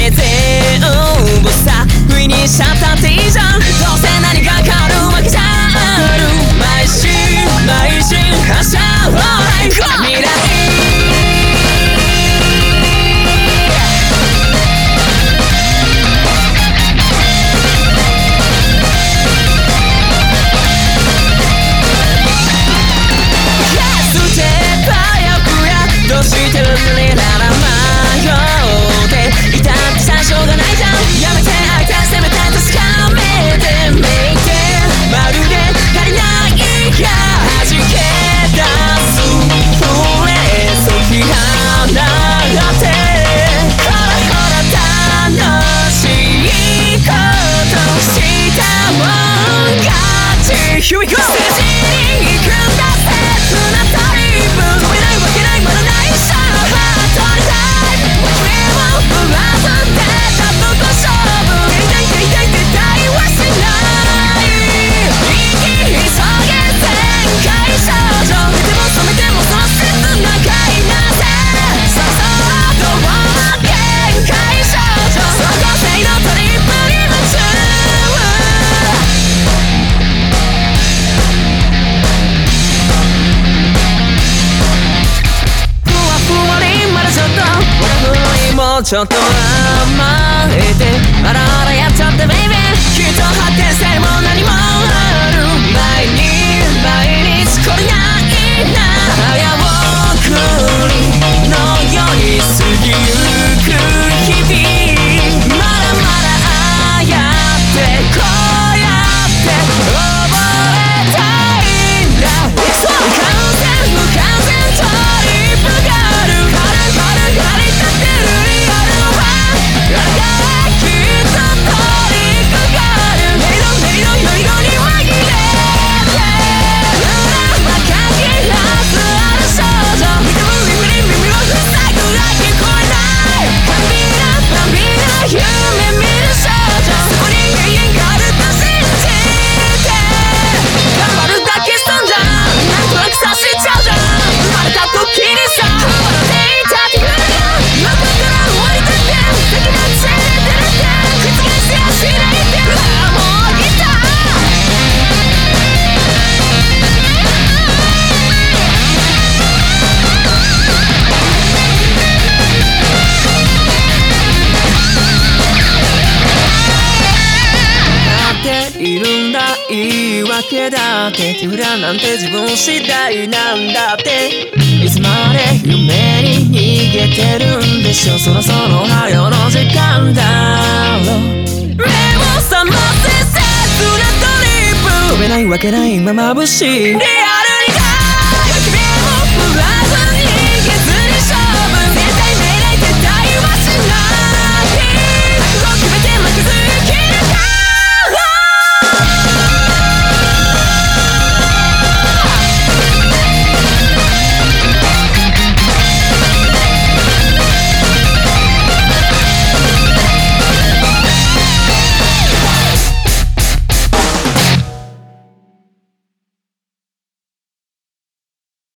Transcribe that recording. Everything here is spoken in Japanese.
て全部さ不意にしちゃったっていいじゃん。どうせ何か変わるわけじゃある。毎週毎週明日は未来どうしてるねなら迷っていたってさしょうがないじゃん。やめて相手責めて確かめてみてまるで足りないが弾け出すフレーズを切らなってほらほら楽しいことしたもん勝ち Here we go! ステージに行くんだ切なタイプ止めないわけないまだないさハートにタイプ君を振らずてたとこ勝負痛い痛い痛い絶対はしない生き急げ全開少女寝ても覚めてもその切な回なぜさあどう限界少女その個性のトリップに夢中もうちょっと甘えてあらあらやっちゃってベイベーきっと発展性も何もある毎日これないな早送りのように過ぎゆく日々まだまだああやってこうやって覚えたいんだ完全不完全トリップがある晴れ立ってるあれがきっとトリックがあるメリドメリドよりごに紛れて裏は限らずある少女見ても耳を塞ぐが聞こえないバンビナ夢見る少女そこに永遠があると信じて頑張るだけすんじゃんなんとなく察しちゃうじゃん生まれた時にさ笑っていたって言うが今から終わりだって責任せいで出るって口がしやしないってああもうギター待っているんだ言い訳だって手裏なんて自分次第なんだっていつまで夢に逃げてるんでしょそろそろ早夜の時間だろ目を覚ませ切なトリップ飛べないわけないまま眩しいリアル